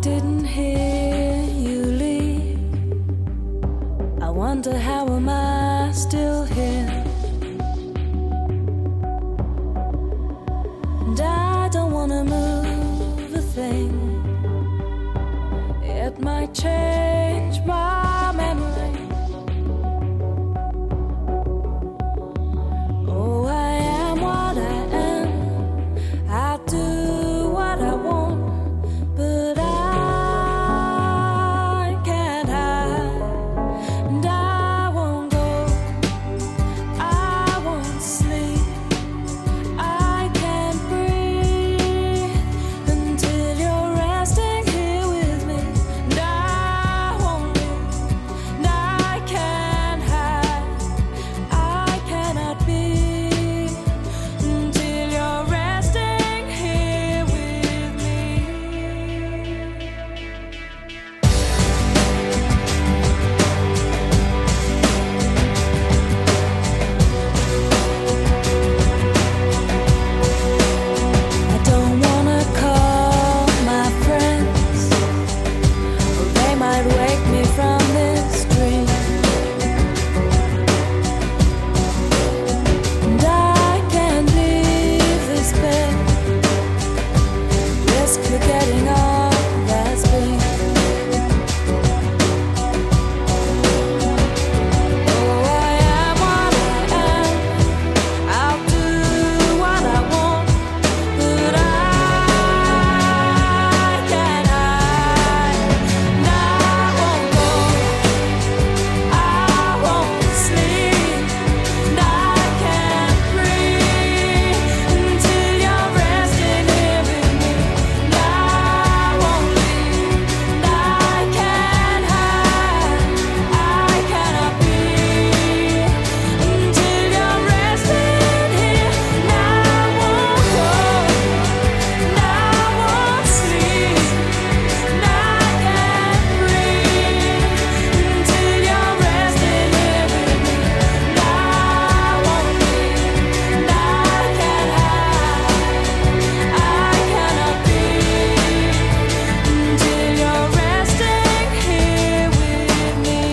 didn't hear you leave. I wonder how am I still here? And I don't wanna move a thing. It might change my memory. Oh, I am what I am. I do what I want, but I can't hide. And I won't go, I won't sleep, I can't breathe until you're resting here with me. And I won't leave, and I can't hide, I cannot be until you're resting here with me. I don't wanna call my friends, or they might wake me from this dream. And I can't leave this bed, risk forgetting all that's been. Oh, I am what I am. I'll do what I want, but I can't hide. And I won't go, I won't sleep, and I can't breathe until you're resting here with me. And I won't leave, and I can't hide, I cannot be until you're resting here. And I won't go, and I won't sleep, and I can't breathe until you're resting here with me. And I won't leave, and I can't hide, I cannot be until you're resting here with me.